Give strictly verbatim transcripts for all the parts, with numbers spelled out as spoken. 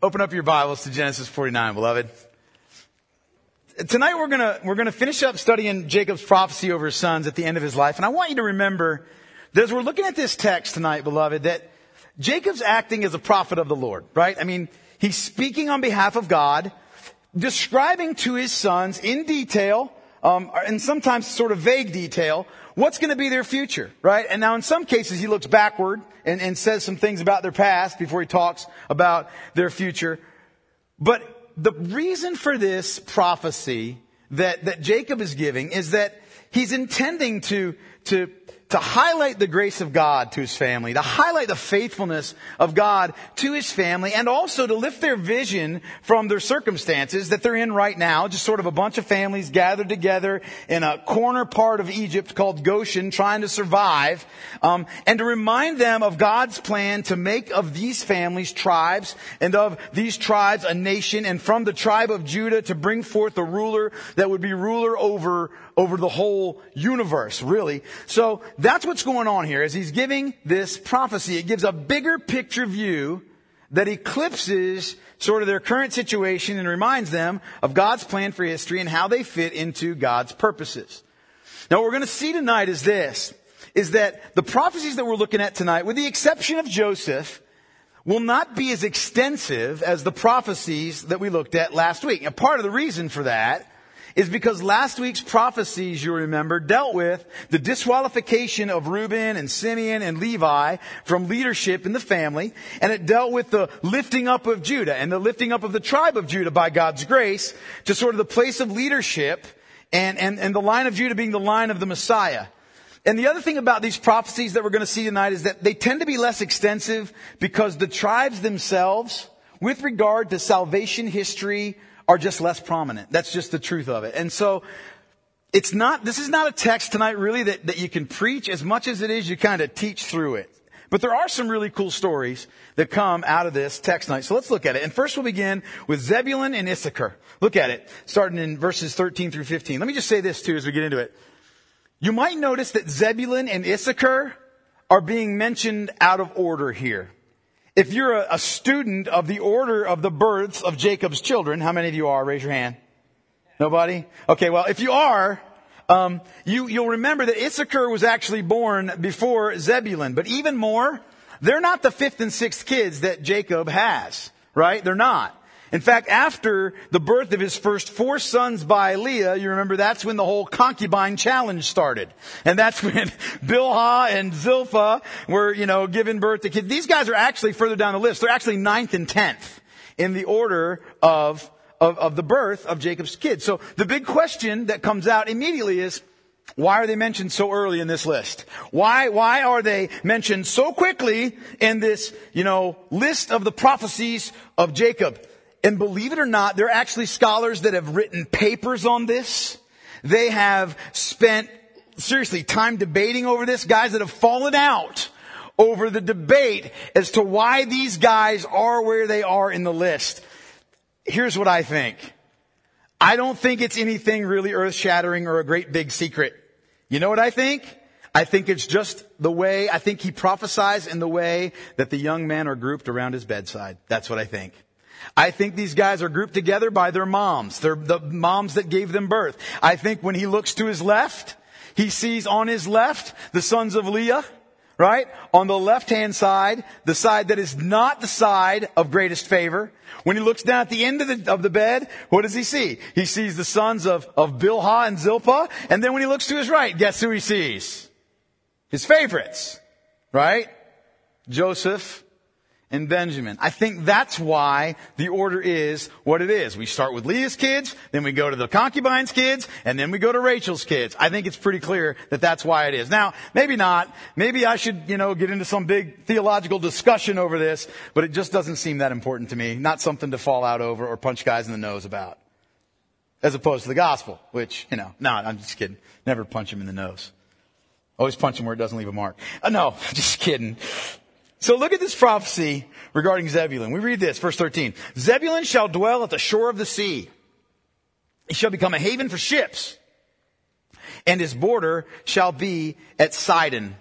Open up your Bibles to Genesis forty-nine, beloved. Tonight we're gonna, we're gonna finish up studying Jacob's prophecy over his sons at the end of his life. And I want you to remember that as we're looking at this text tonight, beloved, that Jacob's acting as a prophet of the Lord, right? I mean, he's speaking on behalf of God, describing to his sons in detail, um, and sometimes sort of vague detail, what's going to be their future, right? And now in some cases he looks backward and, and says some things about their past before he talks about their future. But the reason for this prophecy that, that Jacob is giving is that he's intending to, to, to highlight the grace of God to his family, to highlight the faithfulness of God to his family, and also to lift their vision from their circumstances that they're in right now, just sort of a bunch of families gathered together in a corner part of Egypt called Goshen, trying to survive, um, and to remind them of God's plan to make of these families tribes, and of these tribes a nation, and from the tribe of Judah to bring forth a ruler that would be ruler over over the whole universe, really. So that's what's going on here. As he's giving this prophecy, it gives a bigger picture view that eclipses sort of their current situation and reminds them of God's plan for history and how they fit into God's purposes. Now, what we're going to see tonight is this, is that the prophecies that we're looking at tonight, with the exception of Joseph, will not be as extensive as the prophecies that we looked at last week. And part of the reason for that is because last week's prophecies, you remember, dealt with the disqualification of Reuben and Simeon and Levi from leadership in the family. And it dealt with the lifting up of Judah and the lifting up of the tribe of Judah by God's grace to sort of the place of leadership and, and, and the line of Judah being the line of the Messiah. And the other thing about these prophecies that we're going to see tonight is that they tend to be less extensive because the tribes themselves, with regard to salvation history, are just less prominent. That's just the truth of it. And so it's not, this is not a text tonight really that, that you can preach as much as it is you kind of teach through it. But there are some really cool stories that come out of this text tonight. So let's look at it. And first we'll begin with Zebulun and Issachar. Look at it, starting in verses thirteen through fifteen. Let me just say this too as we get into it. You might notice that Zebulun and Issachar are being mentioned out of order here. If you're a, a student of the order of the births of Jacob's children, how many of you are? Raise your hand. Nobody? Okay, well, if you are, um, you, you'll remember that Issachar was actually born before Zebulun. But even more, they're not the fifth and sixth kids that Jacob has, right? They're not. In fact, after the birth of his first four sons by Leah, you remember that's when the whole concubine challenge started. And that's when Bilhah and Zilpah were, you know, giving birth to kids. These guys are actually further down the list. They're actually ninth and tenth in the order of, of, of the birth of Jacob's kids. So the big question that comes out immediately is, why are they mentioned so early in this list? Why, why are they mentioned so quickly in this, you know, list of the prophecies of Jacob? And believe it or not, there are actually scholars that have written papers on this. They have spent, seriously, time debating over this. Guys that have fallen out over the debate as to why these guys are where they are in the list. Here's what I think. I don't think it's anything really earth-shattering or a great big secret. You know what I think? I think it's just the way, I think he prophesies in the way that the young men are grouped around his bedside. That's what I think. I think these guys are grouped together by their moms. They're the moms that gave them birth. I think when he looks to his left, he sees on his left the sons of Leah, right? On the left-hand side, the side that is not the side of greatest favor. When he looks down at the end of the, of the bed, what does he see? He sees the sons of, of Bilhah and Zilpah. And then when he looks to his right, guess who he sees? His favorites, right? Joseph and Benjamin. I think that's why the order is what it is. We start with Leah's kids, then we go to the concubine's kids, and then we go to Rachel's kids. I think it's pretty clear that that's why it is. Now, maybe not. Maybe I should, you know, get into some big theological discussion over this, but it just doesn't seem that important to me. Not something to fall out over or punch guys in the nose about. As opposed to the gospel, which, you know, no, I'm just kidding. Never punch him in the nose. Always punch him where it doesn't leave a mark. Uh, no, just kidding. So look at this prophecy regarding Zebulun. We read this, verse thirteen. Zebulun shall dwell at the shore of the sea. He shall become a haven for ships, and his border shall be at Sidon.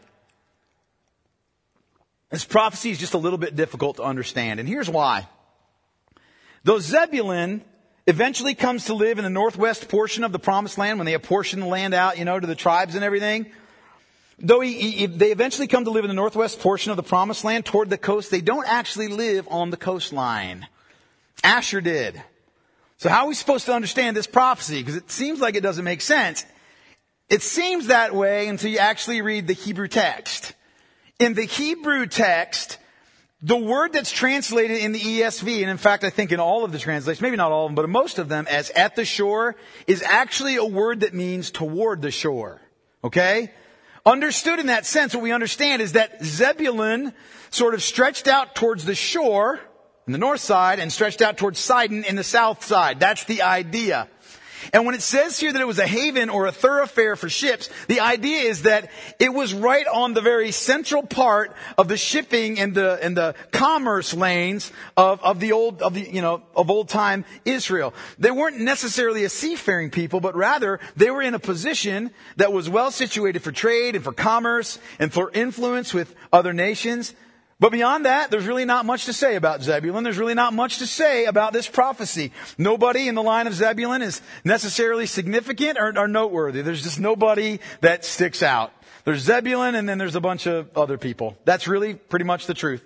This prophecy is just a little bit difficult to understand, and here's why. Though Zebulun eventually comes to live in the northwest portion of the promised land when they apportion the land out, you know, to the tribes and everything. Though he, he, they eventually come to live in the northwest portion of the promised land toward the coast, they don't actually live on the coastline. Asher did. So how are we supposed to understand this prophecy? Because it seems like it doesn't make sense. It seems that way until you actually read the Hebrew text. In the Hebrew text, the word that's translated in the E S V, and in fact I think in all of the translations, maybe not all of them, but most of them, as at the shore, is actually a word that means toward the shore. Okay? Understood in that sense, what we understand is that Zebulun sort of stretched out towards the shore in the north side and stretched out towards Sidon in the south side. That's the idea. And when it says here that it was a haven or a thoroughfare for ships, the idea is that it was right on the very central part of the shipping and the and the commerce lanes of, of the old of the you know of old time Israel. They weren't necessarily a seafaring people, but rather they were in a position that was well situated for trade and for commerce and for influence with other nations. But beyond that, there's really not much to say about Zebulun. There's really not much to say about this prophecy. Nobody in the line of Zebulun is necessarily significant or, or noteworthy. There's just nobody that sticks out. There's Zebulun and then there's a bunch of other people. That's really pretty much the truth.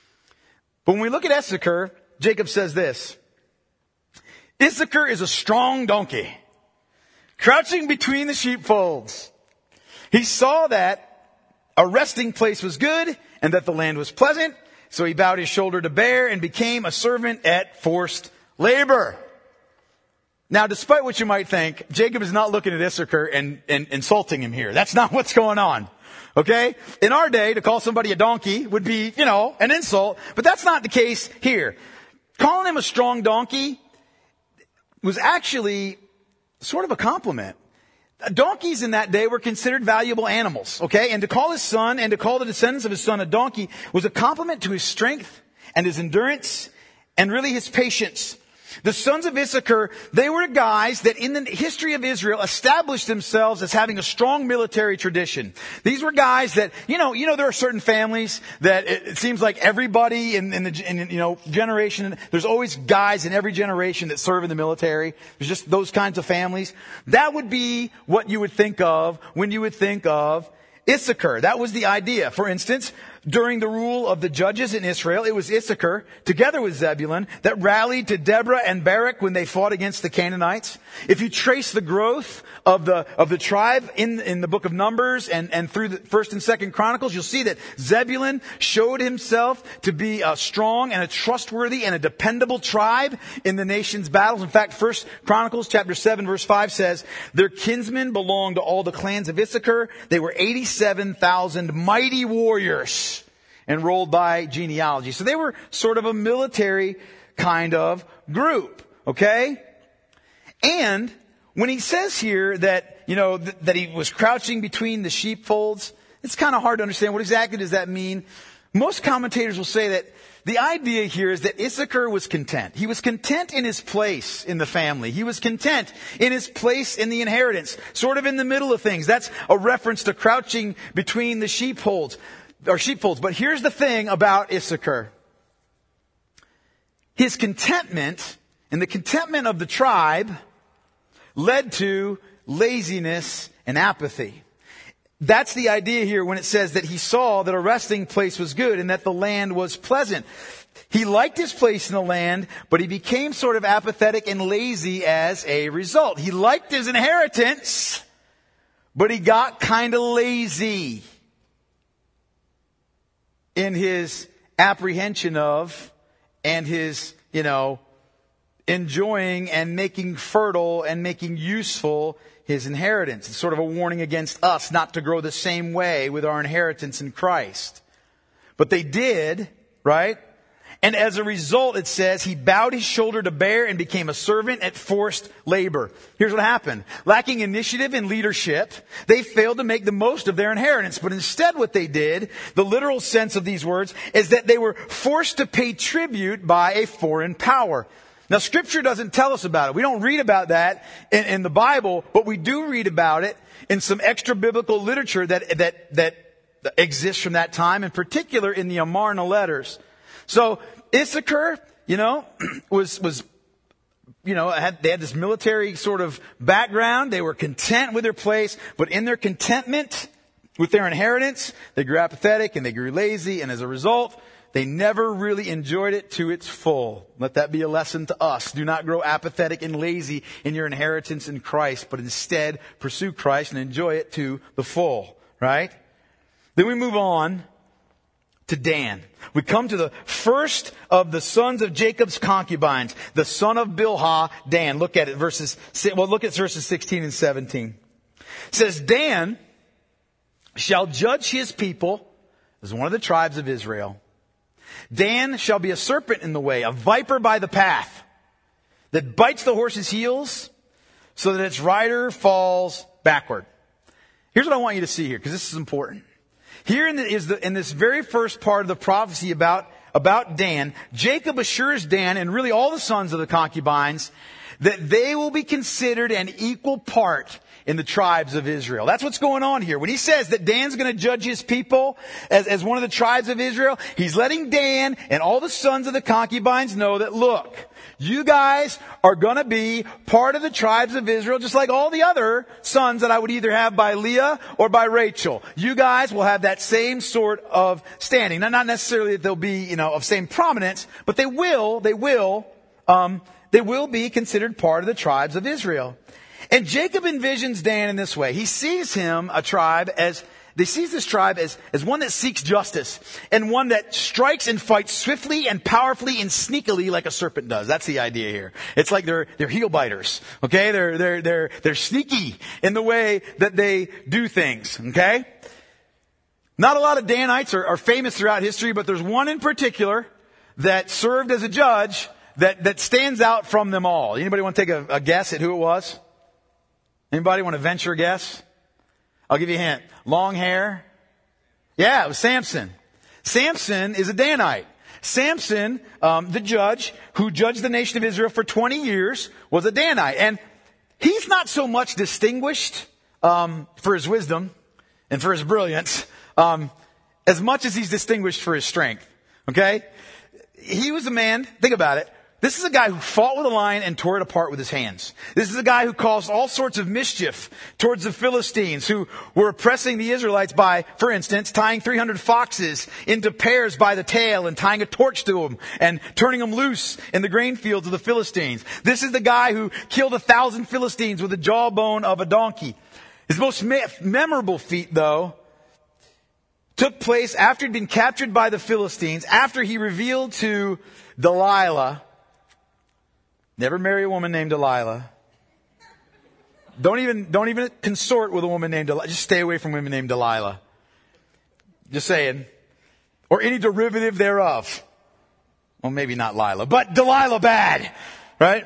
But when we look at Issachar, Jacob says this. Issachar is a strong donkey, crouching between the sheepfolds. He saw that a resting place was good and that the land was pleasant. So he bowed his shoulder to bear and became a servant at forced labor. Now, despite what you might think, Jacob is not looking at Issachar and, and insulting him here. That's not what's going on. Okay? In our day, to call somebody a donkey would be, you know, an insult. But that's not the case here. Calling him a strong donkey was actually sort of a compliment. Donkeys in that day were considered valuable animals, okay? And to call his son and to call the descendants of his son a donkey was a compliment to his strength and his endurance and really his patience. The sons of Issachar, they were guys that in the history of Israel established themselves as having a strong military tradition. These were guys that, you know, you know, there are certain families that it, it seems like everybody in, in the, in, you know, generation, there's always guys in every generation that serve in the military. There's just those kinds of families. That would be what you would think of when you would think of Issachar. That was the idea. For instance, during the rule of the judges in Israel, it was Issachar, together with Zebulun, that rallied to Deborah and Barak when they fought against the Canaanites. If you trace the growth of the of the tribe in in the book of Numbers and and through the First and Second Chronicles, you'll see that Zebulun showed himself to be a strong and a trustworthy and a dependable tribe in the nation's battles. In fact, First Chronicles chapter seven verse five says, "Their kinsmen belonged to all the clans of Issachar. They were eighty-seven thousand mighty warriors." Enrolled by genealogy. So they were sort of a military kind of group. Okay? And when he says here that, you know, th- that he was crouching between the sheepfolds, it's kind of hard to understand. What exactly does that mean? Most commentators will say that the idea here is that Issachar was content. He was content in his place in the family. He was content in his place in the inheritance, sort of in the middle of things. That's a reference to crouching between the sheepfolds. Or sheepfolds. But here's the thing about Issachar. His contentment and the contentment of the tribe led to laziness and apathy. That's the idea here when it says that he saw that a resting place was good and that the land was pleasant. He liked his place in the land, but he became sort of apathetic and lazy as a result. He liked his inheritance, but he got kind of lazy in his apprehension of and his, you know, enjoying and making fertile and making useful his inheritance. It's sort of a warning against us not to grow the same way with our inheritance in Christ. But they did, right? And as a result, it says, he bowed his shoulder to bear and became a servant at forced labor. Here's what happened. Lacking initiative and leadership, they failed to make the most of their inheritance. But instead what they did, the literal sense of these words, is that they were forced to pay tribute by a foreign power. Now, Scripture doesn't tell us about it. We don't read about that in, in the Bible, but we do read about it in some extra biblical literature that, that, that exists from that time, in particular in the Amarna letters. So Issachar you know, was, was, you know, had, they had this military sort of background. They were content with their place, but in their contentment with their inheritance, they grew apathetic and they grew lazy. And as a result, they never really enjoyed it to its full. Let that be a lesson to us. Do not grow apathetic and lazy in your inheritance in Christ, but instead pursue Christ and enjoy it to the full, right? Then we move on to Dan. We come to the first of the sons of Jacob's concubines, the son of Bilhah, Dan. Look at it, verses, well, look at verses sixteen and seventeen. It says, Dan shall judge his people as one of the tribes of Israel. Dan shall be a serpent in the way, a viper by the path, that bites the horse's heels so that its rider falls backward. Here's what I want you to see here, because this is important. Here in, the, is the, in this very first part of the prophecy about, about Dan, Jacob assures Dan and really all the sons of the concubines that they will be considered an equal part in the tribes of Israel. That's what's going on here. When he says that Dan's going to judge his people as, as one of the tribes of Israel, he's letting Dan and all the sons of the concubines know that, look, you guys are going to be part of the tribes of Israel, just like all the other sons that I would either have by Leah or by Rachel. You guys will have that same sort of standing. Now, not necessarily that they'll be, you know, of same prominence, but they will, they will, um, they will be considered part of the tribes of Israel. And Jacob envisions Dan in this way. He sees him, a tribe, as, he sees this tribe as, as one that seeks justice and one that strikes and fights swiftly and powerfully and sneakily like a serpent does. That's the idea here. It's like they're, they're heel biters. Okay? They're, they're, they're, they're sneaky in the way that they do things. Okay? Not a lot of Danites are, are famous throughout history, but there's one in particular that served as a judge that, that stands out from them all. Anybody want to take a, a guess at who it was? Anybody want to venture a guess? I'll give you a hint. Long hair. Yeah, it was Samson. Samson is a Danite. Samson, um, the judge who judged the nation of Israel for twenty years, was a Danite. And he's not so much distinguished um, for his wisdom and for his brilliance um, as much as he's distinguished for his strength. Okay? He was a man, think about it, this is a guy who fought with a lion and tore it apart with his hands. This is a guy who caused all sorts of mischief towards the Philistines who were oppressing the Israelites by, for instance, tying three hundred foxes into pairs by the tail and tying a torch to them and turning them loose in the grain fields of the Philistines. This is the guy who killed a thousand Philistines with the jawbone of a donkey. His most me- memorable feat, though, took place after he'd been captured by the Philistines, after he revealed to Delilah. Never marry a woman named Delilah. Don't even, don't even consort with a woman named Delilah. Just stay away from women named Delilah. Just saying. Or any derivative thereof. Well, maybe not Lila, but Delilah bad. Right?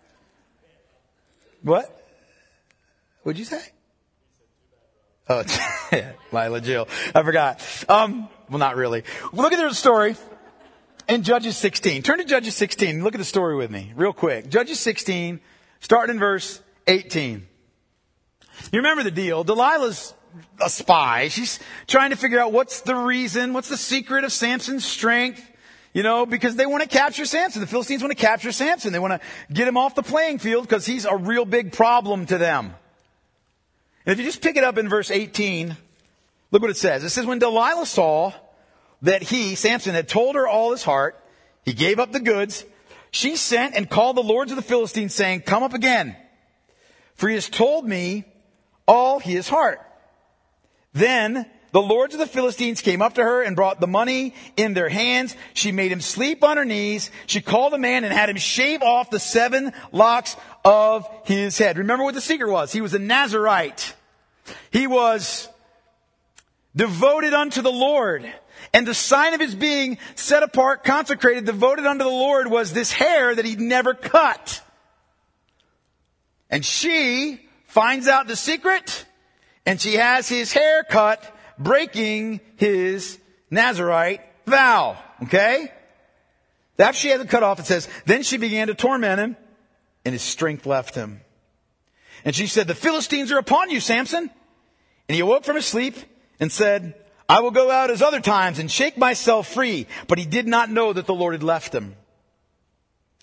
What? What'd you say? Oh, yeah, Lila Jill. I forgot. Um, well, not really. Look at the story. In Judges sixteen. Turn to Judges sixteen. Look at the story with me real quick. Judges sixteen, starting in verse eighteen. You remember the deal. Delilah's a spy. She's trying to figure out what's the reason, what's the secret of Samson's strength. You know, because they want to capture Samson. The Philistines want to capture Samson. They want to get him off the playing field because he's a real big problem to them. And if you just pick it up in verse eighteen, look what it says. It says, when Delilah saw that he, Samson, had told her all his heart, he gave up the goods, she sent and called the lords of the Philistines, saying, come up again, for he has told me all his heart. Then the lords of the Philistines came up to her and brought the money in their hands. She made him sleep on her knees. She called a man and had him shave off the seven locks of his head. Remember what the secret was. He was a Nazirite. He was devoted unto the Lord. And the sign of his being set apart, consecrated, devoted unto the Lord was this hair that he'd never cut. And she finds out the secret, and she has his hair cut, breaking his Nazirite vow. Okay? After she has it cut off, it says, then she began to torment him, and his strength left him. And she said, the Philistines are upon you, Samson. And he awoke from his sleep and said, I will go out as other times and shake myself free. But he did not know that the Lord had left him.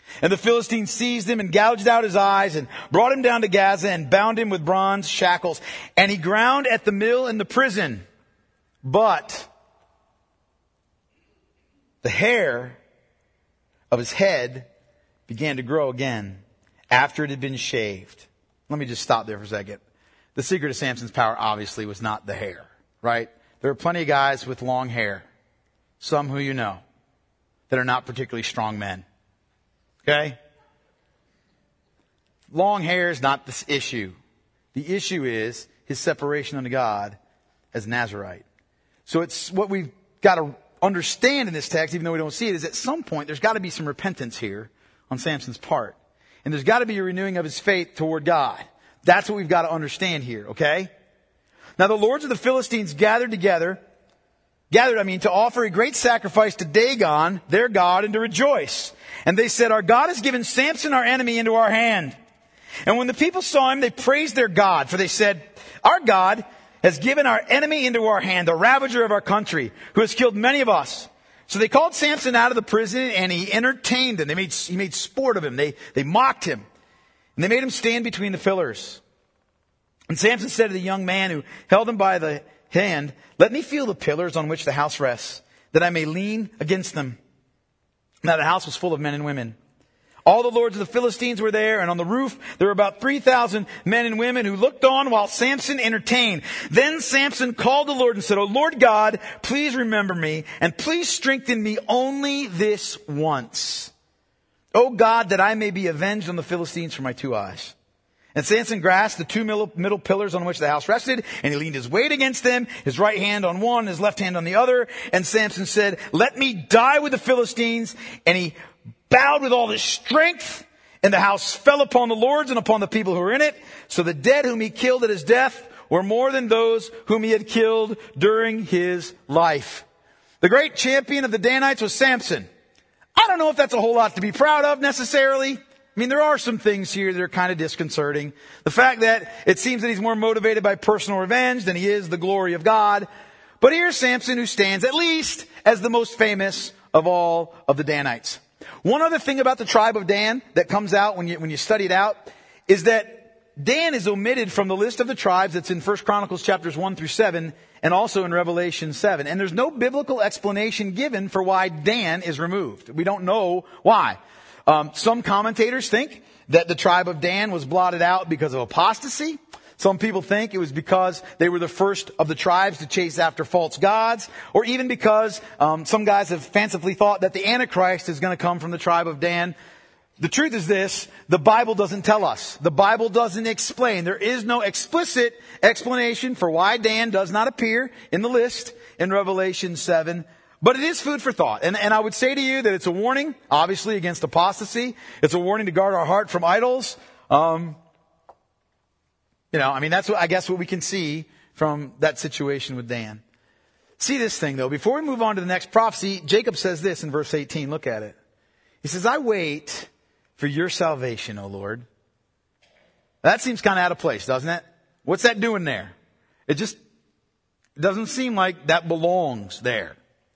And the Philistines seized him and gouged out his eyes and brought him down to Gaza and bound him with bronze shackles. And he ground at the mill in the prison. But the hair of his head began to grow again after it had been shaved. Let me just stop there for a second. The secret of Samson's power obviously was not the hair, right? There are plenty of guys with long hair, some who you know, that are not particularly strong men. Okay? Long hair is not the issue. The issue is his separation unto God as Nazirite. So it's what we've got to understand in this text, even though we don't see it, is at some point there's got to be some repentance here on Samson's part. And there's got to be a renewing of his faith toward God. That's what we've got to understand here, okay? Now the lords of the Philistines gathered together, gathered, I mean, to offer a great sacrifice to Dagon, their god, and to rejoice. And they said, our God has given Samson, our enemy, into our hand. And when the people saw him, they praised their God, for they said, our God has given our enemy into our hand, the ravager of our country, who has killed many of us. So they called Samson out of the prison, and he entertained them. They made, he made sport of him. They, they mocked him. And they made him stand between the pillars. And Samson said to the young man who held him by the hand, let me feel the pillars on which the house rests, that I may lean against them. Now the house was full of men and women. All the lords of the Philistines were there, and on the roof there were about three thousand men and women who looked on while Samson entertained. Then Samson called the Lord and said, O Lord God, please remember me, and please strengthen me only this once. O God, that I may be avenged on the Philistines for my two eyes. And Samson grasped the two middle pillars on which the house rested, and he leaned his weight against them, his right hand on one, his left hand on the other. And Samson said, let me die with the Philistines. And he bowed with all his strength, and the house fell upon the lords and upon the people who were in it. So the dead whom he killed at his death were more than those whom he had killed during his life. The great champion of the Danites was Samson. I don't know if that's a whole lot to be proud of necessarily. I mean, there are some things here that are kind of disconcerting. The fact that it seems that he's more motivated by personal revenge than he is the glory of God. But here's Samson, who stands at least as the most famous of all of the Danites. One other thing about the tribe of Dan that comes out when you, when you study it out is that Dan is omitted from the list of the tribes that's in First Chronicles chapters one through seven and also in Revelation seven. And there's no biblical explanation given for why Dan is removed. We don't know why. Um, some commentators think that the tribe of Dan was blotted out because of apostasy. Some people think it was because they were the first of the tribes to chase after false gods, or even because um, some guys have fancifully thought that the Antichrist is going to come from the tribe of Dan. The truth is this, the Bible doesn't tell us. The Bible doesn't explain. There is no explicit explanation for why Dan does not appear in the list in Revelation seven. But it is food for thought. And, and I would say to you that it's a warning, obviously, against apostasy. It's a warning to guard our heart from idols. Um, you know, I mean, that's what, I guess what we can see from that situation with Dan. See this thing, though. Before we move on to the next prophecy, Jacob says this in verse eighteen. Look at it. He says, I wait for your salvation, O Lord. That seems kind of out of place, doesn't it? What's that doing there? It just doesn't seem like that belongs there.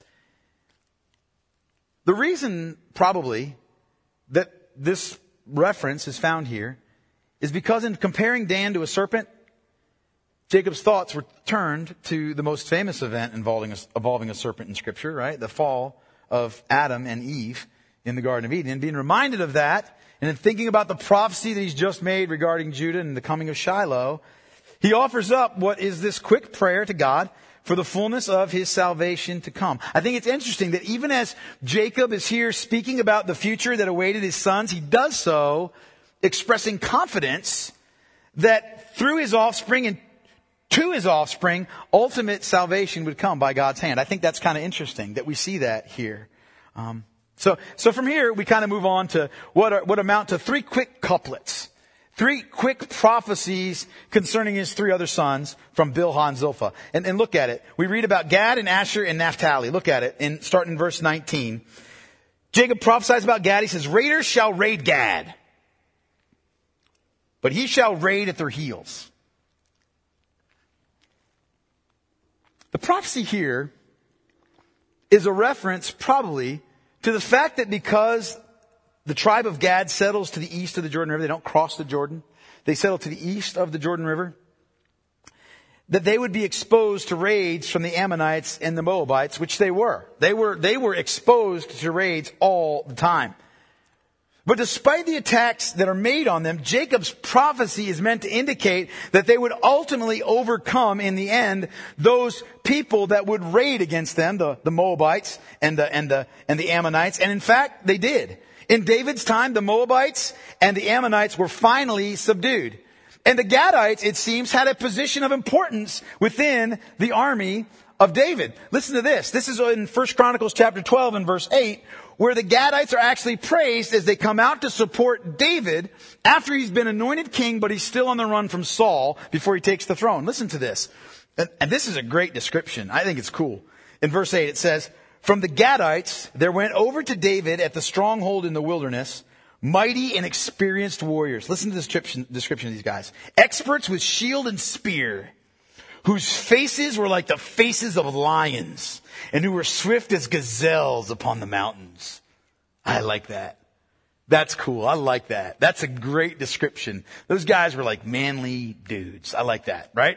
The reason, probably, that this reference is found here is because in comparing Dan to a serpent, Jacob's thoughts were turned to the most famous event involving a, involving a serpent in Scripture, right? The fall of Adam and Eve in the Garden of Eden. And being reminded of that, and in thinking about the prophecy that he's just made regarding Judah and the coming of Shiloh, he offers up what is this quick prayer to God for the fullness of his salvation to come. I think it's interesting that even as Jacob is here speaking about the future that awaited his sons, he does so expressing confidence that through his offspring and to his offspring, ultimate salvation would come by God's hand. I think that's kind of interesting that we see that here. Um, so, so from here, we kind of move on to what are, what amount to three quick couplets. Three quick prophecies concerning his three other sons from Bilhah and Zilpah. And, and look at it. We read about Gad and Asher and Naphtali. Look at it, in, starting in verse nineteen. Jacob prophesies about Gad. He says, raiders shall raid Gad, but he shall raid at their heels. The prophecy here is a reference probably to the fact that because the tribe of Gad settles to the east of the Jordan River. They don't cross the Jordan. They settle to the east of the Jordan River. That they would be exposed to raids from the Ammonites and the Moabites, which they were. They were, they were exposed to raids all the time. But despite the attacks that are made on them, Jacob's prophecy is meant to indicate that they would ultimately overcome in the end those people that would raid against them, the, the Moabites and the, and the, and the Ammonites. And in fact, they did. In David's time, the Moabites and the Ammonites were finally subdued. And the Gadites, it seems, had a position of importance within the army of David. Listen to this. This is in First Chronicles chapter twelve and verse eight, where the Gadites are actually praised as they come out to support David after he's been anointed king, but he's still on the run from Saul before he takes the throne. Listen to this. And, and this is a great description. I think it's cool. In verse eight, it says, "From the Gadites, there went over to David at the stronghold in the wilderness, mighty and experienced warriors." Listen to the description, description of these guys. "Experts with shield and spear, whose faces were like the faces of lions, and who were swift as gazelles upon the mountains." I like that. That's cool. I like that. That's a great description. Those guys were like manly dudes. I like that, right?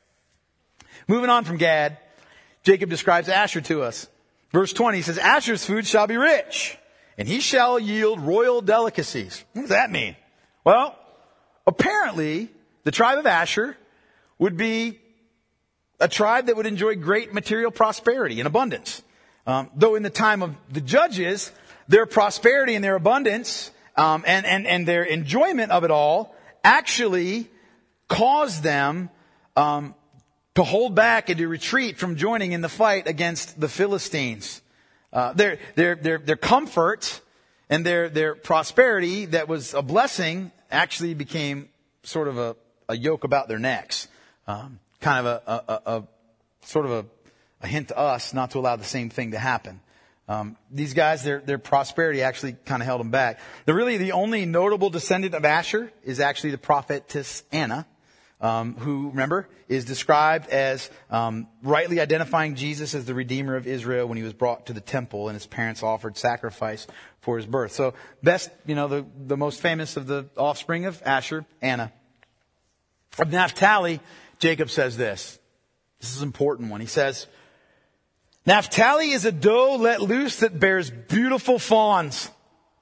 Moving on from Gad, Jacob describes Asher to us. Verse twenty says, "Asher's food shall be rich, and he shall yield royal delicacies." What does that mean? Well, apparently, the tribe of Asher would be a tribe that would enjoy great material prosperity and abundance. Um, though in the time of the judges, their prosperity and their abundance um, and, and, and their enjoyment of it all actually caused them um, to hold back and to retreat from joining in the fight against the Philistines. Uh, their, their, their, their comfort and their, their prosperity that was a blessing actually became sort of a, a yoke about their necks. Um, kind of a, a, a, a sort of a, a hint to us not to allow the same thing to happen. Um, these guys, their, their prosperity actually kind of held them back. The really, the only notable descendant of Asher is actually the prophetess Anna. Um, who, remember, is described as um, rightly identifying Jesus as the Redeemer of Israel when he was brought to the temple and his parents offered sacrifice for his birth. So, best, you know, the, the most famous of the offspring of Asher, Anna. Of Naphtali, Jacob says this. This is an important one. He says, "Naphtali is a doe let loose that bears beautiful fawns."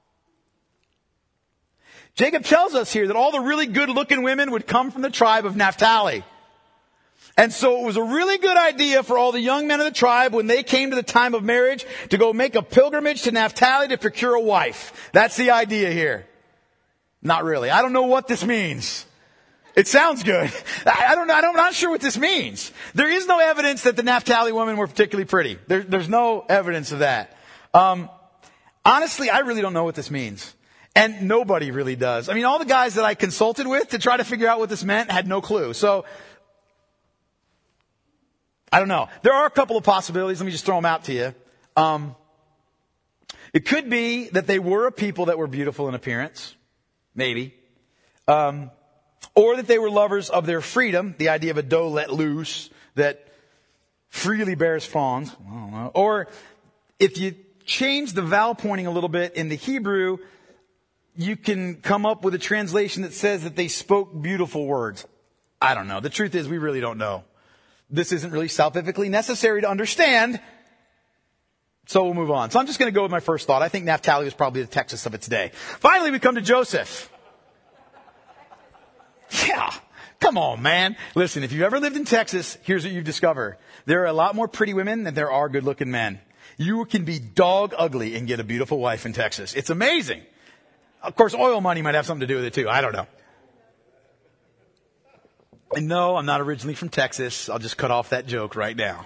Jacob tells us here that all the really good-looking women would come from the tribe of Naphtali. And so it was a really good idea for all the young men of the tribe when they came to the time of marriage to go make a pilgrimage to Naphtali to procure a wife. That's the idea here. Not really. I don't know what this means. It sounds good. I don't know. I don't, I'm not sure what this means. There is no evidence that the Naphtali women were particularly pretty. There, there's no evidence of that. Um, honestly, I really don't know what this means. And nobody really does. I mean, all the guys that I consulted with to try to figure out what this meant had no clue. So, I don't know. There are a couple of possibilities. Let me just throw them out to you. Um, it could be that they were a people that were beautiful in appearance. Maybe. Um, or that they were lovers of their freedom. The idea of a doe let loose that freely bears fawns. I don't know. Or if you change the vowel pointing a little bit in the Hebrew, you can come up with a translation that says that they spoke beautiful words. I don't know. The truth is, we really don't know. This isn't really salvifically necessary to understand. So we'll move on. So I'm just going to go with my first thought. I think Naphtali was probably the Texas of its day. Finally, we come to Joseph. Yeah. Come on, man. Listen, if you've ever lived in Texas, here's what you've discovered. There are a lot more pretty women than there are good-looking men. You can be dog ugly and get a beautiful wife in Texas. It's amazing. Of course, oil money might have something to do with it too. I don't know. And no, I'm not originally from Texas. I'll just cut off that joke right now.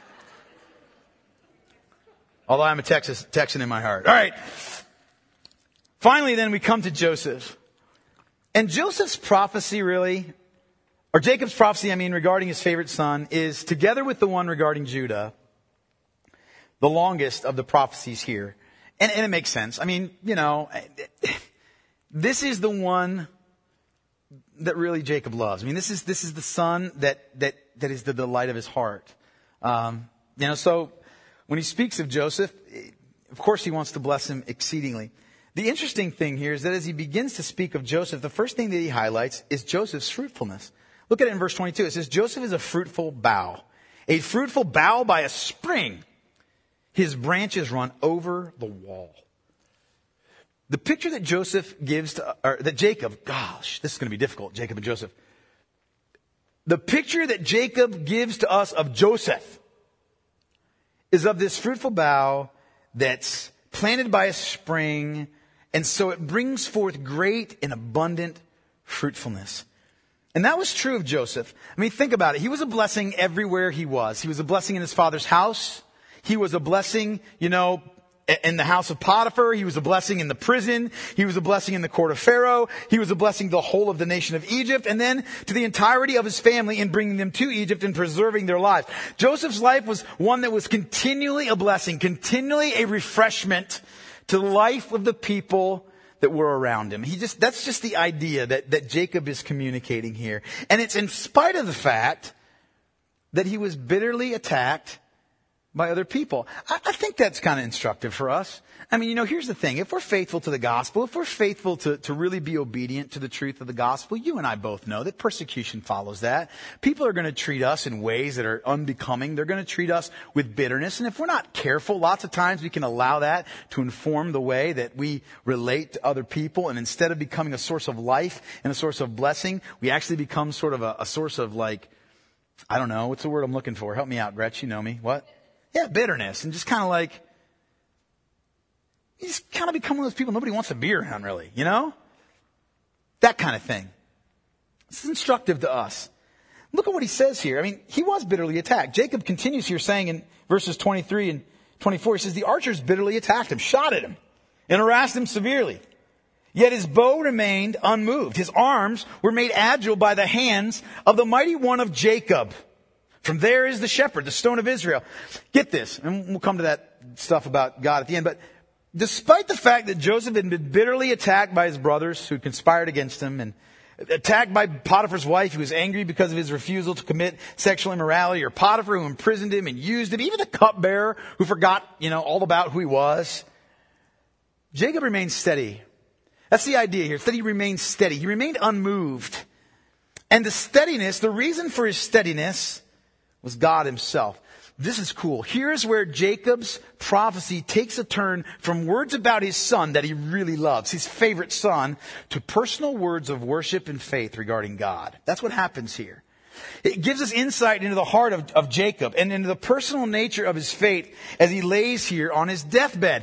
Although I'm a Texas, Texan in my heart. All right. Finally, then we come to Joseph. And Joseph's prophecy really, or Jacob's prophecy, I mean, regarding his favorite son is, together with the one regarding Judah, the longest of the prophecies here. And, and it makes sense. I mean, you know, this is the one that really Jacob loves. I mean, this is, this is the son that, that, that is the delight of his heart. Um, you know, so when he speaks of Joseph, of course he wants to bless him exceedingly. The interesting thing here is that as he begins to speak of Joseph, the first thing that he highlights is Joseph's fruitfulness. Look at it in verse twenty-two. It says, Joseph is a fruitful bough, a fruitful bough by a spring. His branches run over the wall. The picture that Joseph gives to, or that Jacob, gosh, this is going to be difficult, Jacob and Joseph. The picture that Jacob gives to us of Joseph is of this fruitful bough that's planted by a spring, and so it brings forth great and abundant fruitfulness. And that was true of Joseph. I mean, think about it. He was a blessing everywhere he was. He was a blessing in his father's house. He was a blessing, you know, in the house of Potiphar. He was a blessing in the prison. He was a blessing in the court of Pharaoh. He was a blessing to the whole of the nation of Egypt, and then to the entirety of his family in bringing them to Egypt and preserving their lives. Joseph's life was one that was continually a blessing, continually a refreshment to the life of the people that were around him. He just, that's just the idea that, that Jacob is communicating here. And it's in spite of the fact that he was bitterly attacked by other people. I, I think that's kind of instructive for us. I mean, you know, here's the thing. If we're faithful to the gospel, if we're faithful to, to really be obedient to the truth of the gospel, you and I both know that persecution follows that. People are going to treat us in ways that are unbecoming. They're going to treat us with bitterness. And if we're not careful, lots of times we can allow that to inform the way that we relate to other people. And instead of becoming a source of life and a source of blessing, we actually become sort of a, a source of like, I don't know, what's the word I'm looking for? Help me out, Gretch. You know me. What? Yeah, bitterness. And just kind of like, you just kind of become one of those people nobody wants to be around, really, you know? That kind of thing. This is instructive to us. Look at what he says here. I mean, he was bitterly attacked. Jacob continues here saying in verses twenty-three and twenty-four, he says, the archers bitterly attacked him, shot at him, and harassed him severely. Yet his bow remained unmoved. His arms were made agile by the hands of the mighty one of Jacob. From there is the shepherd, the stone of Israel. Get this, and we'll come to that stuff about God at the end, but despite the fact that Joseph had been bitterly attacked by his brothers who conspired against him, and attacked by Potiphar's wife who was angry because of his refusal to commit sexual immorality, or Potiphar who imprisoned him and used him, even the cupbearer who forgot, you know, all about who he was, Jacob remained steady. That's the idea here. It's that he remained steady. He remained unmoved. And the steadiness, the reason for his steadiness was God himself. This is cool. Here's where Jacob's prophecy takes a turn from words about his son that he really loves, his favorite son, to personal words of worship and faith regarding God. That's what happens here. It gives us insight into the heart of, of Jacob and into the personal nature of his faith as he lays here on his deathbed.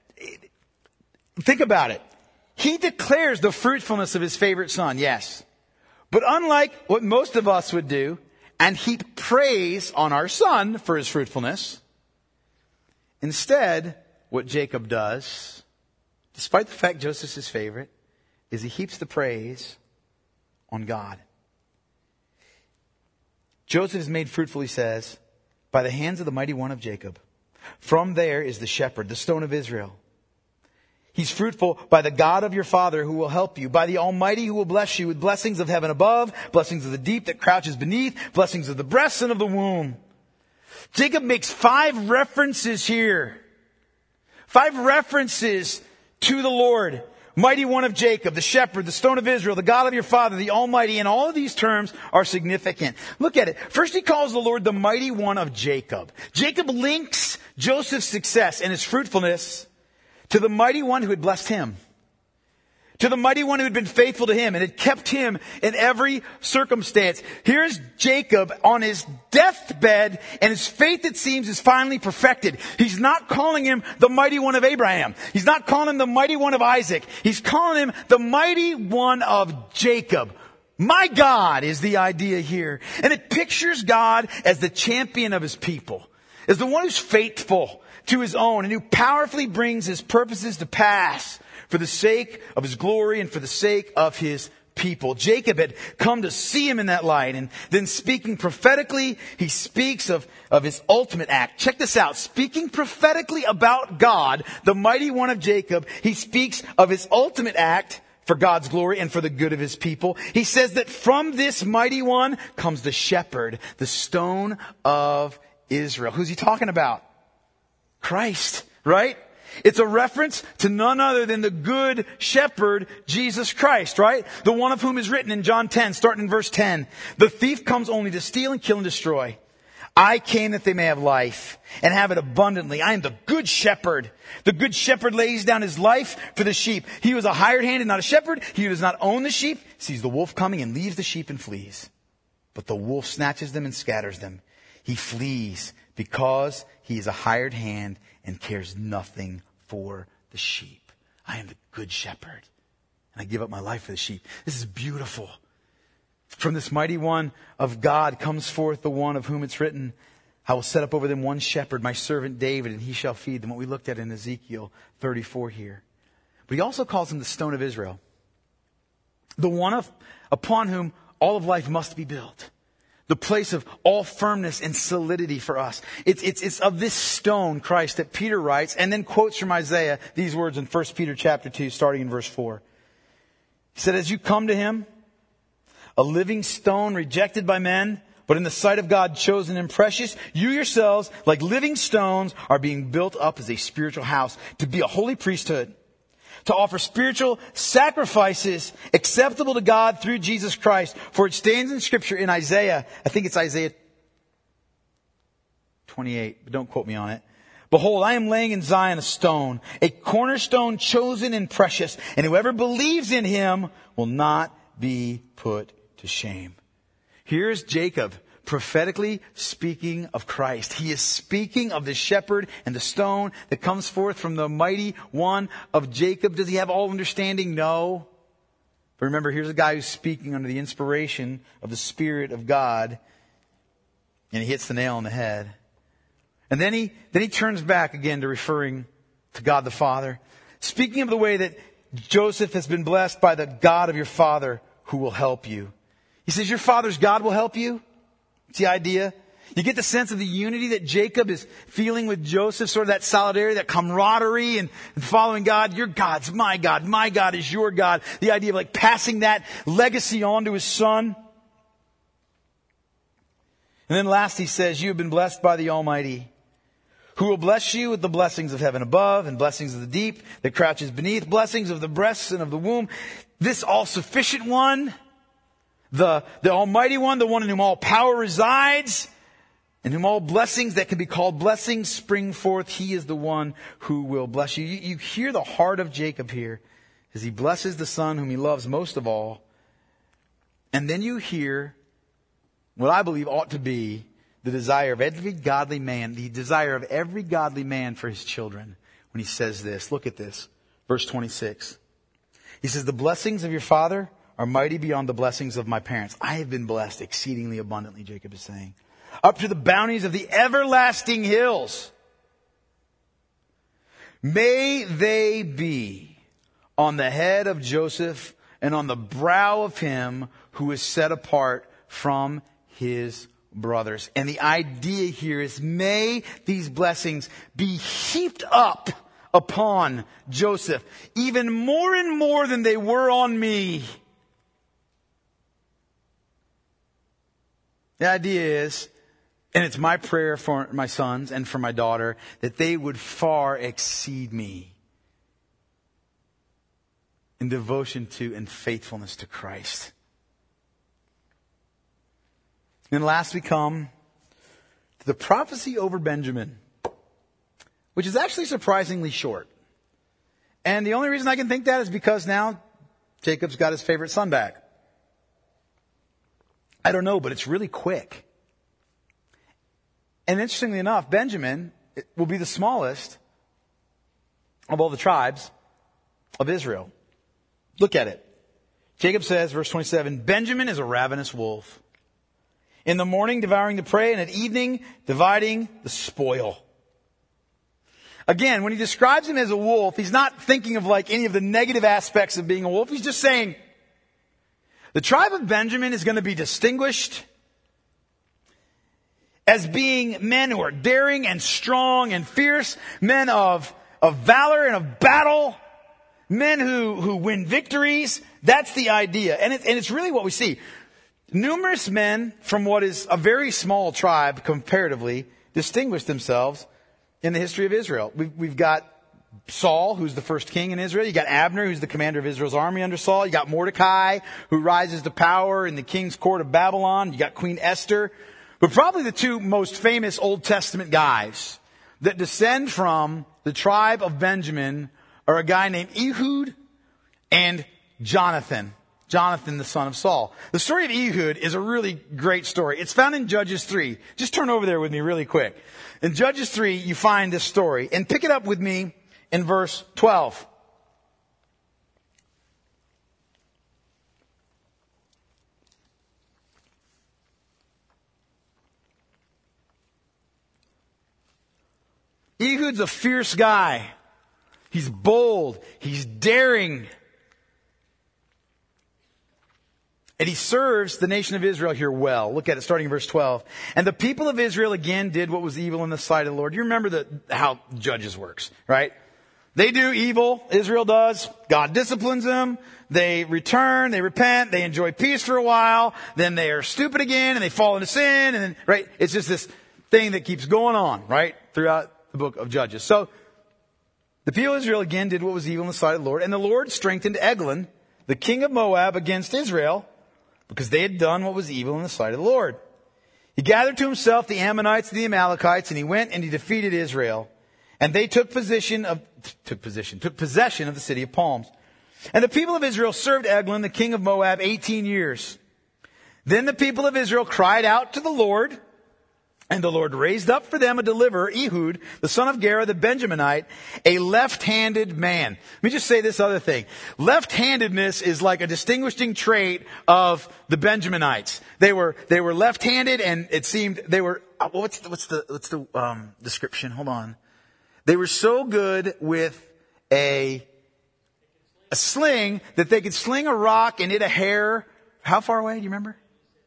Think about it. He declares the fruitfulness of his favorite son, yes. But unlike what most of us would do, and heap praise on our son for his fruitfulness, instead, what Jacob does, despite the fact Joseph's his favorite, is he heaps the praise on God. Joseph is made fruitful, he says, by the hands of the mighty one of Jacob. From there is the shepherd, the stone of Israel. He's fruitful by the God of your father who will help you, by the Almighty who will bless you with blessings of heaven above, blessings of the deep that crouches beneath, blessings of the breasts and of the womb. Jacob makes five references here. Five references to the Lord. Mighty one of Jacob, the shepherd, the stone of Israel, the God of your father, the Almighty, and all of these terms are significant. Look at it. First he calls the Lord the mighty one of Jacob. Jacob links Joseph's success and his fruitfulness to the mighty one who had blessed him. To the mighty one who had been faithful to him and had kept him in every circumstance. Here's Jacob on his deathbed, and his faith, it seems, is finally perfected. He's not calling him the mighty one of Abraham. He's not calling him the mighty one of Isaac. He's calling him the mighty one of Jacob. My God is the idea here. And it pictures God as the champion of his people, as the one who's faithful to his own, and who powerfully brings his purposes to pass for the sake of his glory and for the sake of his people. Jacob had come to see him in that light, and then speaking prophetically, he speaks of, of his ultimate act. Check this out. Speaking prophetically about God, the mighty one of Jacob, he speaks of his ultimate act for God's glory and for the good of his people. He says that from this mighty one comes the shepherd, the stone of Israel. Who's he talking about? Christ, right? It's a reference to none other than the good shepherd, Jesus Christ, right? The one of whom is written in John ten, starting in verse ten. The thief comes only to steal and kill and destroy. I came that they may have life and have it abundantly. I am the good shepherd. The good shepherd lays down his life for the sheep. He who is a hired hand and not a shepherd. He who does not own the sheep sees the wolf coming and leaves the sheep and flees. But the wolf snatches them and scatters them. He flees because he is a hired hand and cares nothing for the sheep. I am the good shepherd, and I give up my life for the sheep. This is beautiful. From this mighty one of God comes forth the one of whom it's written, I will set up over them one shepherd, my servant David, and he shall feed them. What we looked at in Ezekiel thirty-four here. But he also calls him the stone of Israel. The one of, upon whom all of life must be built. The place of all firmness and solidity for us. It's, it's, it's of this stone, Christ, that Peter writes and then quotes from Isaiah these words in First Peter chapter two, starting in verse four. He said, as you come to him, a living stone rejected by men, but in the sight of God chosen and precious, you yourselves, like living stones, are being built up as a spiritual house to be a holy priesthood, to offer spiritual sacrifices acceptable to God through Jesus Christ. For it stands in Scripture in Isaiah, I think it's Isaiah twenty-eight, but don't quote me on it. Behold, I am laying in Zion a stone, a cornerstone chosen and precious, and whoever believes in him will not be put to shame. Here's Jacob prophetically speaking of Christ. He is speaking of the shepherd and the stone that comes forth from the mighty one of Jacob. Does he have all understanding? No. But remember, here's a guy who's speaking under the inspiration of the Spirit of God. And he hits the nail on the head. And then he, then he turns back again to referring to God the Father. Speaking of the way that Joseph has been blessed by the God of your father who will help you. He says, your father's God will help you. It's the idea. You get the sense of the unity that Jacob is feeling with Joseph, sort of that solidarity, that camaraderie and, and following God. Your God's my God. My God is your God. The idea of like passing that legacy on to his son. And then last he says, you have been blessed by the Almighty, who will bless you with the blessings of heaven above and blessings of the deep that crouches beneath, blessings of the breasts and of the womb. This all-sufficient one, the, the Almighty One, the one in whom all power resides, in whom all blessings that can be called blessings spring forth. He is the one who will bless you. You, you hear the heart of Jacob here as he blesses the son whom he loves most of all. And then you hear what I believe ought to be the desire of every godly man, the desire of every godly man for his children when he says this. Look at this. Verse twenty-six. He says, the blessings of your father are mighty beyond the blessings of my parents. I have been blessed exceedingly abundantly, Jacob is saying. Up to the bounties of the everlasting hills. May they be on the head of Joseph and on the brow of him who is set apart from his brothers. And the idea here is, may these blessings be heaped up upon Joseph, even more and more than they were on me. The idea is, and it's my prayer for my sons and for my daughter, that they would far exceed me in devotion to and faithfulness to Christ. And last we come to the prophecy over Benjamin, which is actually surprisingly short. And the only reason I can think that is because now Jacob's got his favorite son back. I don't know, but it's really quick. And interestingly enough, Benjamin will be the smallest of all the tribes of Israel. Look at it. Jacob says, verse twenty-seven, Benjamin is a ravenous wolf. In the morning devouring the prey, and at evening dividing the spoil. Again, when he describes him as a wolf, he's not thinking of like any of the negative aspects of being a wolf. He's just saying, the tribe of Benjamin is going to be distinguished as being men who are daring and strong and fierce, men of, of valor and of battle, men who, who win victories. That's the idea. And, it, and it's really what we see. Numerous men from what is a very small tribe comparatively distinguish themselves in the history of Israel. We've, we've got Saul, who's the first king in Israel. You got Abner, who's the commander of Israel's army under Saul. You got Mordecai, who rises to power in the king's court of Babylon. You got Queen Esther. But probably the two most famous Old Testament guys that descend from the tribe of Benjamin are a guy named Ehud and Jonathan. Jonathan, the son of Saul. The story of Ehud is a really great story. It's found in Judges three. Just turn over there with me really quick. In Judges three, you find this story. And pick it up with me in verse twelve. Ehud's a fierce guy. He's bold. He's daring. And he serves the nation of Israel here well. Look at it starting in verse twelve. And the people of Israel again did what was evil in the sight of the Lord. You remember the, how Judges works, right? They do evil. Israel does. God disciplines them. They return. They repent. They enjoy peace for a while. Then they are stupid again and they fall into sin. And then, right? It's just this thing that keeps going on, right? Throughout the book of Judges. So the people of Israel again did what was evil in the sight of the Lord. And the Lord strengthened Eglon, the king of Moab, against Israel, because they had done what was evil in the sight of the Lord. He gathered to himself the Ammonites and the Amalekites, and he went and he defeated Israel. And they took possession of, took possession, took possession of the city of palms. And the people of Israel served Eglon, the king of Moab, eighteen years. Then the people of Israel cried out to the Lord, and the Lord raised up for them a deliverer, Ehud, the son of Gera, the Benjaminite, a left-handed man. Let me just say this other thing. Left-handedness is like a distinguishing trait of the Benjaminites. They were, they were left-handed, and it seemed they were, what's the, what's the, what's the, um, description? Hold on. They were so good with a, a sling that they could sling a rock and hit a hair. How far away? Do you remember?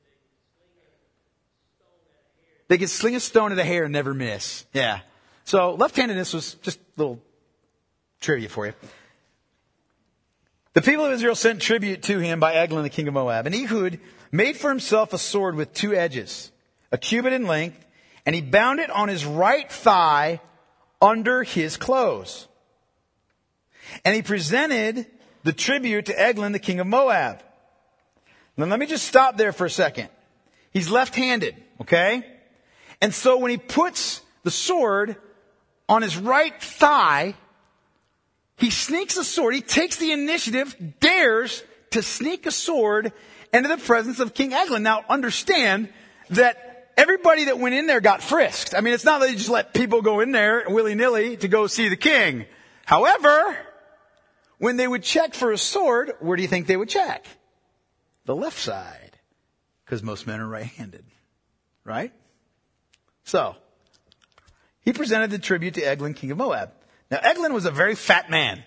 They could sling a stone at a hair and never miss. Yeah. So left-handedness was just a little trivia for you. The people of Israel sent tribute to him by Eglon, the king of Moab. And Ehud made for himself a sword with two edges, a cubit in length, and he bound it on his right thigh under his clothes. And he presented the tribute to Eglon, the king of Moab. Now let me just stop there for a second. He's left-handed, okay? And so when he puts the sword on his right thigh, he sneaks a sword. He takes the initiative, dares to sneak a sword into the presence of King Eglon. Now understand that everybody that went in there got frisked. I mean, it's not that you just let people go in there willy-nilly to go see the king. However, when they would check for a sword, where do you think they would check? The left side. Because most men are right-handed. Right? So, he presented the tribute to Eglon, king of Moab. Now, Eglon was a very fat man.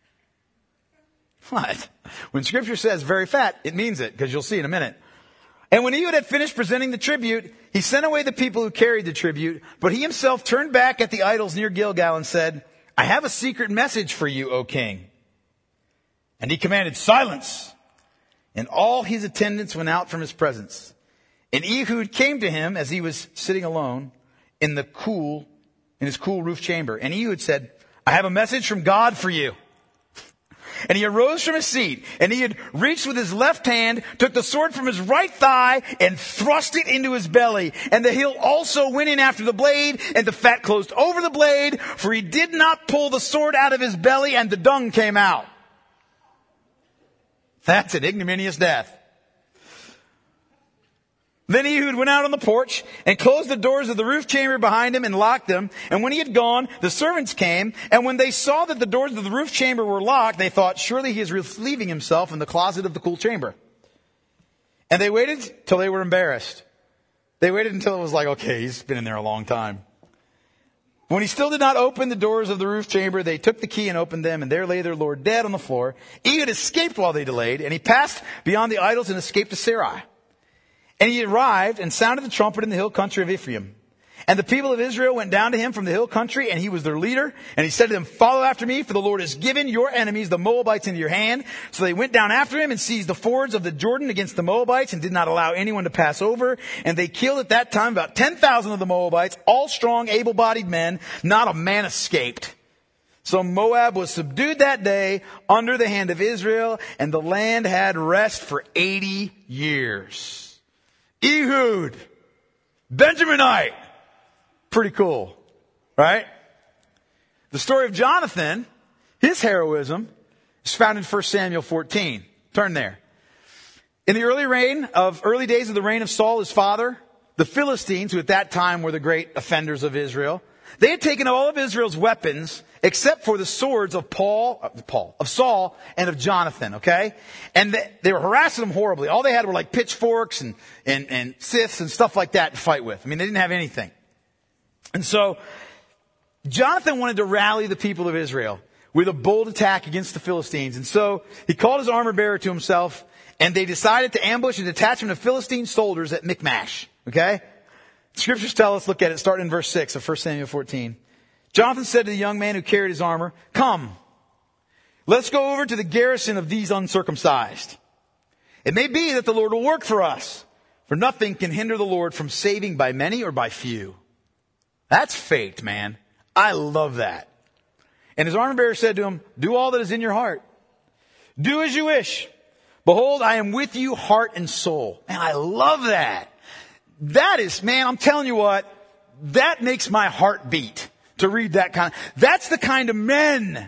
What? When scripture says very fat, it means it, because you'll see in a minute. And when Ehud had finished presenting the tribute, he sent away the people who carried the tribute, but he himself turned back at the idols near Gilgal and said, I have a secret message for you, O king. And he commanded silence, and all his attendants went out from his presence. And Ehud came to him as he was sitting alone in the cool, in his cool roof chamber. And Ehud said, I have a message from God for you. And he arose from his seat, and he had reached with his left hand, took the sword from his right thigh, and thrust it into his belly. And the hilt also went in after the blade, and the fat closed over the blade, for he did not pull the sword out of his belly, and the dung came out. That's an ignominious death. Then Ehud went out on the porch and closed the doors of the roof chamber behind him and locked them. And when he had gone, the servants came. And when they saw that the doors of the roof chamber were locked, they thought, surely he is relieving himself in the closet of the cool chamber. And they waited till they were embarrassed. They waited until it was like, okay, he's been in there a long time. When he still did not open the doors of the roof chamber, they took the key and opened them, and there lay their lord dead on the floor. Ehud escaped while they delayed, and he passed beyond the idols and escaped to Sarai. And he arrived and sounded the trumpet in the hill country of Ephraim. And the people of Israel went down to him from the hill country, and he was their leader. And he said to them, follow after me, for the Lord has given your enemies, the Moabites, into your hand. So they went down after him and seized the fords of the Jordan against the Moabites and did not allow anyone to pass over. And they killed at that time about ten thousand of the Moabites, all strong, able-bodied men. Not a man escaped. So Moab was subdued that day under the hand of Israel, and the land had rest for eighty years. Ehud, Benjaminite. Pretty cool, right? The story of Jonathan, his heroism, is found in First Samuel fourteen. Turn there. In the early reign of, early days of the reign of Saul, his father, the Philistines, who at that time were the great offenders of Israel, they had taken all of Israel's weapons except for the swords of Paul, of Paul, of Saul and of Jonathan, okay? And they, they were harassing them horribly. All they had were like pitchforks and, and, and scythes and stuff like that to fight with. I mean, they didn't have anything. And so, Jonathan wanted to rally the people of Israel with a bold attack against the Philistines. And so, he called his armor bearer to himself, and they decided to ambush a detachment of Philistine soldiers at Michmash, okay? Scriptures tell us, look at it, starting in verse six of First Samuel fourteen. Jonathan said to the young man who carried his armor, "Come, let's go over to the garrison of these uncircumcised. It may be that the Lord will work for us, for nothing can hinder the Lord from saving by many or by few." That's faith, man. I love that. And his armor bearer said to him, "Do all that is in your heart. Do as you wish. Behold, I am with you heart and soul." Man, I love that. That is, man, I'm telling you what, that makes my heart beat to read that kind of, that's the kind of men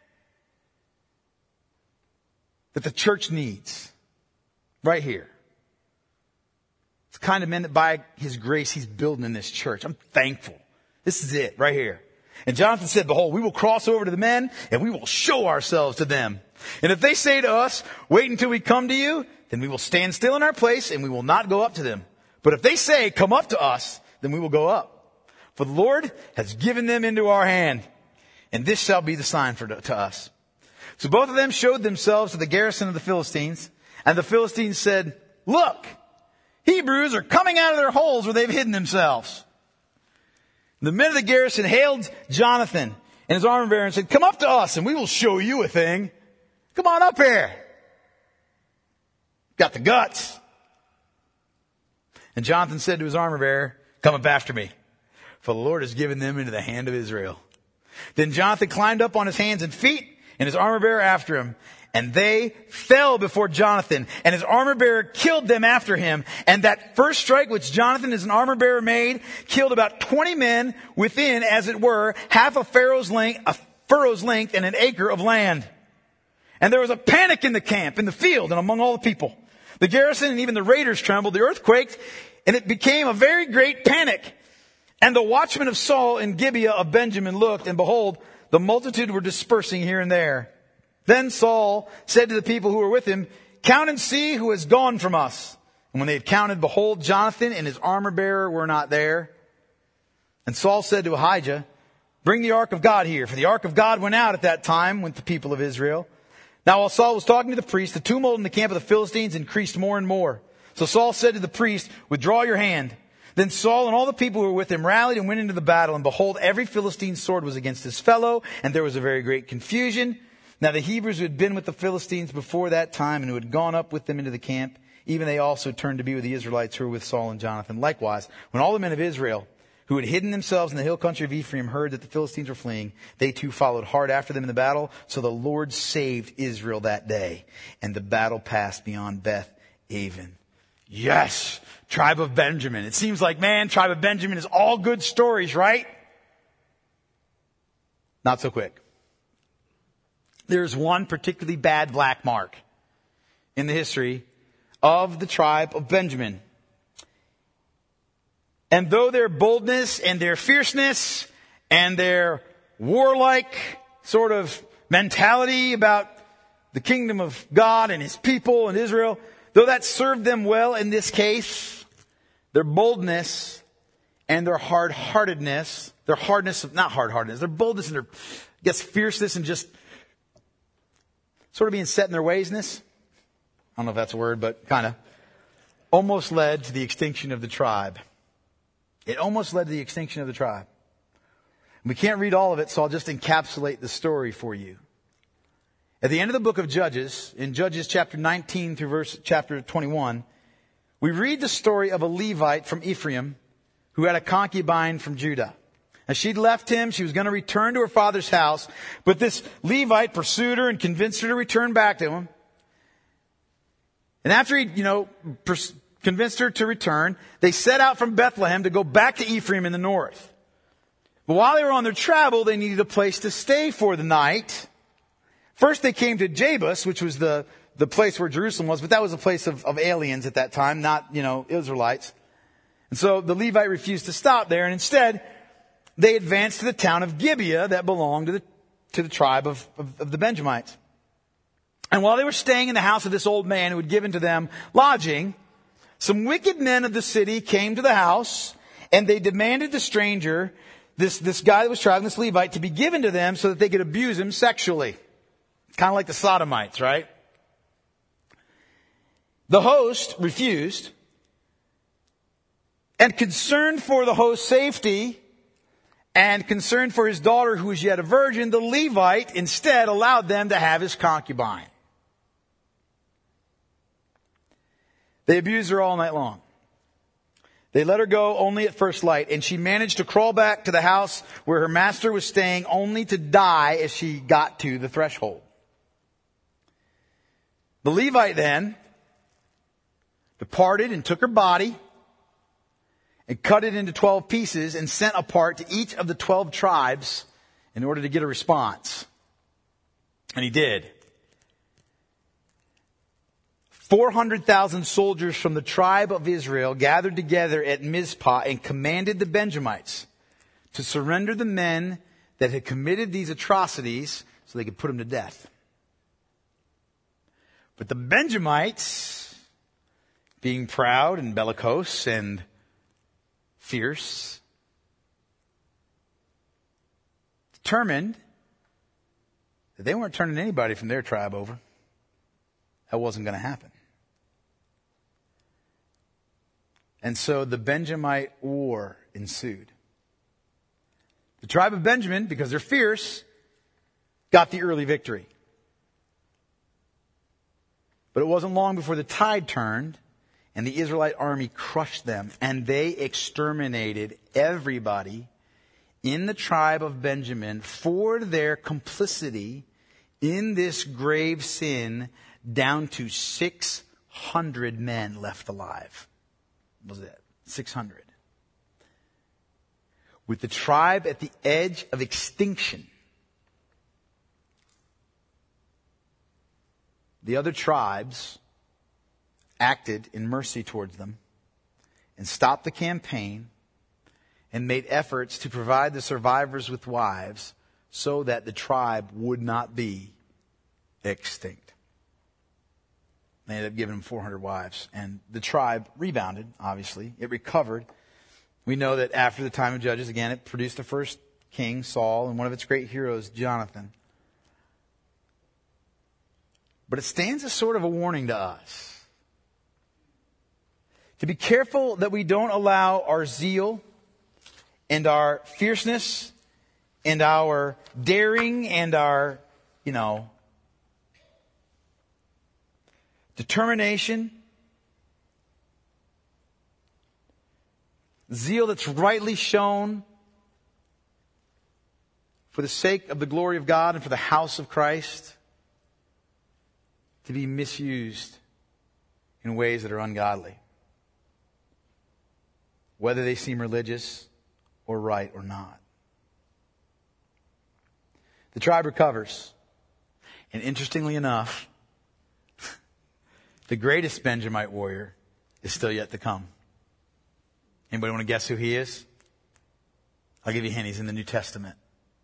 that the church needs. Right here. It's the kind of men that by his grace he's building in this church. I'm thankful. This is it, right here. And Jonathan said, "Behold, we will cross over to the men and we will show ourselves to them. And if they say to us, 'Wait until we come to you,' then we will stand still in our place and we will not go up to them. But if they say, 'Come up to us,' then we will go up. For the Lord has given them into our hand, and this shall be the sign for to us." So both of them showed themselves to the garrison of the Philistines, and the Philistines said, "Look, Hebrews are coming out of their holes where they've hidden themselves." The men of the garrison hailed Jonathan and his armor bearer and said, "Come up to us and we will show you a thing. Come on up here. Got the guts." And Jonathan said to his armor bearer, "Come up after me, for the Lord has given them into the hand of Israel." Then Jonathan climbed up on his hands and feet, and his armor bearer after him. And they fell before Jonathan, and his armor bearer killed them after him. And that first strike which Jonathan as an armor bearer made killed about twenty men within, as it were, half a furrow's length, a furrow's length and an acre of land. And there was a panic in the camp, in the field, and among all the people. The garrison and even the raiders trembled. The earth quaked, and it became a very great panic. And the watchmen of Saul in Gibeah of Benjamin looked, and behold, the multitude were dispersing here and there. Then Saul said to the people who were with him, "Count and see who has gone from us." And when they had counted, behold, Jonathan and his armor bearer were not there. And Saul said to Ahijah, "Bring the ark of God here." For the ark of God went out at that time with the people of Israel. Now while Saul was talking to the priest, the tumult in the camp of the Philistines increased more and more. So Saul said to the priest, "Withdraw your hand." Then Saul and all the people who were with him rallied and went into the battle. And behold, every Philistine sword was against his fellow, and there was a very great confusion. Now the Hebrews who had been with the Philistines before that time and who had gone up with them into the camp, even they also turned to be with the Israelites who were with Saul and Jonathan. Likewise, when all the men of Israel who had hidden themselves in the hill country of Ephraim heard that the Philistines were fleeing, they too followed hard after them in the battle. So the Lord saved Israel that day, and the battle passed beyond Beth Aven. Yes, tribe of Benjamin. It seems like, man, tribe of Benjamin is all good stories, right? Not so quick. There's one particularly bad black mark in the history of the tribe of Benjamin. And though their boldness and their fierceness and their warlike sort of mentality about the kingdom of God and his people and Israel, though that served them well in this case, their boldness and their hard-heartedness, their hardness, not hard-heartedness, their boldness and their, I guess, fierceness and just sort of being set in their waysness. I don't know if that's a word, but kind of. Almost led to the extinction of the tribe. It almost led to the extinction of the tribe. We can't read all of it, so I'll just encapsulate the story for you. At the end of the book of Judges, in Judges chapter nineteen through verse chapter twenty-one, we read the story of a Levite from Ephraim who had a concubine from Judah. As she'd left him, she was going to return to her father's house, but this Levite pursued her and convinced her to return back to him. And after he, you know, pers- convinced her to return, they set out from Bethlehem to go back to Ephraim in the north. But while they were on their travel, they needed a place to stay for the night. First they came to Jebus, which was the, the place where Jerusalem was, but that was a place of, of aliens at that time, not, you know, Israelites. And so the Levite refused to stop there, and instead they advanced to the town of Gibeah that belonged to the, to the tribe of, of, of the Benjamites. And while they were staying in the house of this old man who had given to them lodging, some wicked men of the city came to the house, and they demanded the stranger, this, this guy that was traveling, this Levite, to be given to them so that they could abuse him sexually. It's kind of like the Sodomites, right? The host refused, and concerned for the host's safety, and concerned for his daughter who was yet a virgin, the Levite instead allowed them to have his concubine. They abused her all night long. They let her go only at first light, and she managed to crawl back to the house where her master was staying, only to die as she got to the threshold. The Levite then departed and took her body and cut it into twelve pieces and sent a part to each of the twelve tribes in order to get a response. And he did. four hundred thousand soldiers from the tribe of Israel gathered together at Mizpah and commanded the Benjamites to surrender the men that had committed these atrocities so they could put them to death. But the Benjamites, being proud and bellicose and fierce, determined that they weren't turning anybody from their tribe over. That wasn't going to happen. And so the Benjamite war ensued. The tribe of Benjamin, because they're fierce, got the early victory. But it wasn't long before the tide turned and the Israelite army crushed them, and they exterminated everybody in the tribe of Benjamin for their complicity in this grave sin, down to six hundred men left alive. Was it? six hundred. With the tribe at the edge of extinction, the other tribes acted in mercy towards them and stopped the campaign and made efforts to provide the survivors with wives so that the tribe would not be extinct. They ended up giving them four hundred wives, and the tribe rebounded, obviously. It recovered. We know that after the time of Judges, again, it produced the first king, Saul, and one of its great heroes, Jonathan. But it stands as sort of a warning to us to be careful that we don't allow our zeal and our fierceness and our daring and our, you know, determination, zeal that's rightly shown for the sake of the glory of God and for the house of Christ, to be misused in ways that are ungodly, whether they seem religious or right or not. The tribe recovers. And interestingly enough, the greatest Benjamite warrior is still yet to come. Anybody want to guess who he is? I'll give you a hint. He's in the New Testament.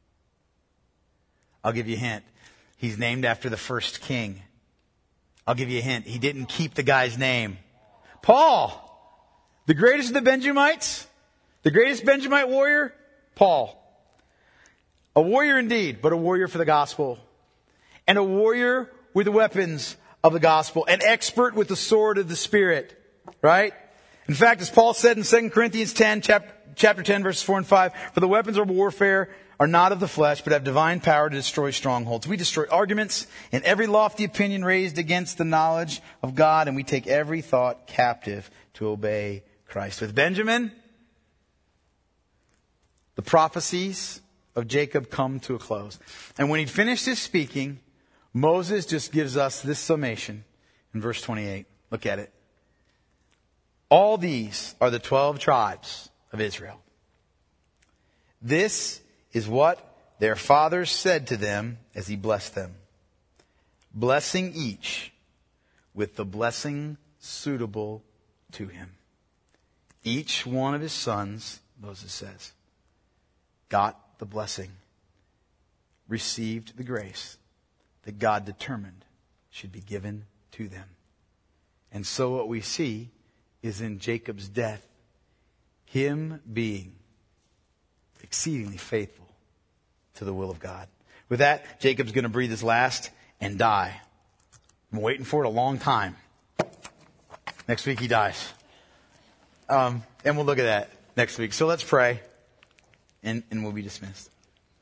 I'll give you a hint. He's named after the first king. I'll give you a hint. He didn't keep the guy's name. Paul. The greatest of the Benjamites. The greatest Benjamite warrior. Paul. A warrior indeed, but a warrior for the gospel. And a warrior with the weapons of the gospel. An expert with the sword of the Spirit. Right? In fact, as Paul said in Second Corinthians ten, chapter, chapter ten, verses four and five, for the weapons of warfare are not of the flesh, but have divine power to destroy strongholds. We destroy arguments and every lofty opinion raised against the knowledge of God, and we take every thought captive to obey Christ. With Benjamin, the prophecies of Jacob come to a close. And when he finished his speaking, Moses just gives us this summation in verse twenty-eight. Look at it. All these are the twelve tribes of Israel. This is what their fathers said to them as he blessed them, blessing each with the blessing suitable to him. Each one of his sons, Moses says, got the blessing, received the grace that God determined should be given to them. And so what we see is in Jacob's death, him being exceedingly faithful to the will of God. With that, Jacob's going to breathe his last and die. I'm waiting for it a long time. Next week he dies. Um, and we'll look at that next week. So let's pray, and, and we'll be dismissed.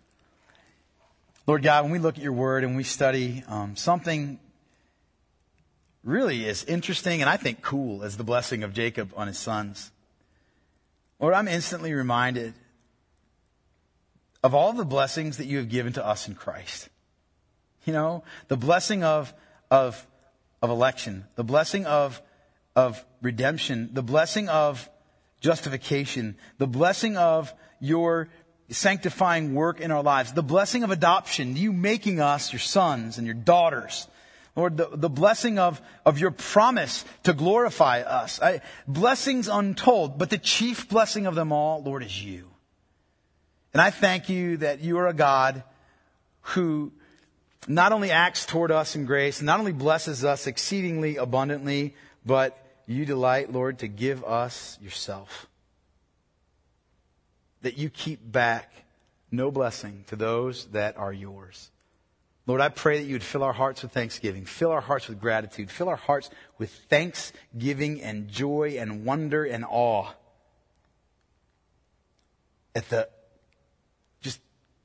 Lord God, when we look at your word and we study um, something really as interesting and I think cool as the blessing of Jacob on his sons, Lord, I'm instantly reminded of all the blessings that you have given to us in Christ. You know, the blessing of of of election, the blessing of of redemption, the blessing of justification, the blessing of your sanctifying work in our lives, the blessing of adoption, you making us your sons and your daughters. Lord, the, the blessing of, of your promise to glorify us. I, blessings untold, but the chief blessing of them all, Lord, is you. And I thank you that you are a God who not only acts toward us in grace, not only blesses us exceedingly abundantly, but you delight, Lord, to give us yourself. That you keep back no blessing to those that are yours. Lord, I pray that you would fill our hearts with thanksgiving, fill our hearts with gratitude, fill our hearts with thanksgiving and joy and wonder and awe at the just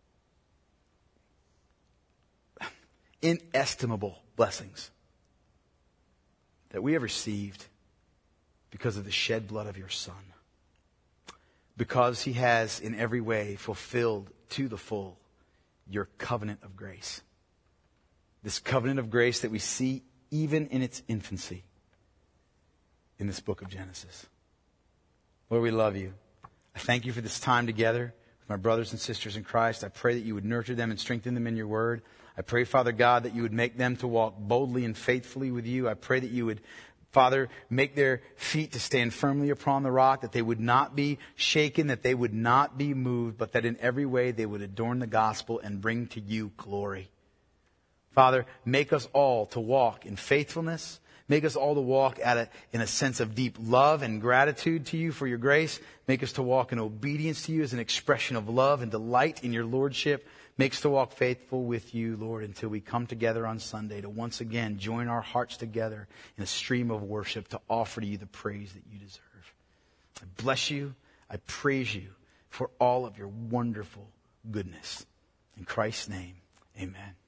inestimable blessings that we have received because of the shed blood of your Son. Because he has in every way fulfilled to the full your covenant of grace. This covenant of grace that we see even in its infancy in this book of Genesis. Lord, we love you. I thank you for this time together with my brothers and sisters in Christ. I pray that you would nurture them and strengthen them in your word. I pray, Father God, that you would make them to walk boldly and faithfully with you. I pray that you would, Father, make their feet to stand firmly upon the rock, that they would not be shaken, that they would not be moved, but that in every way they would adorn the gospel and bring to you glory. Father, make us all to walk in faithfulness. Make us all to walk at a, in a sense of deep love and gratitude to you for your grace. Make us to walk in obedience to you as an expression of love and delight in your lordship. Make us to walk faithful with you, Lord, until we come together on Sunday to once again join our hearts together in a stream of worship to offer to you the praise that you deserve. I bless you. I praise you for all of your wonderful goodness. In Christ's name, amen.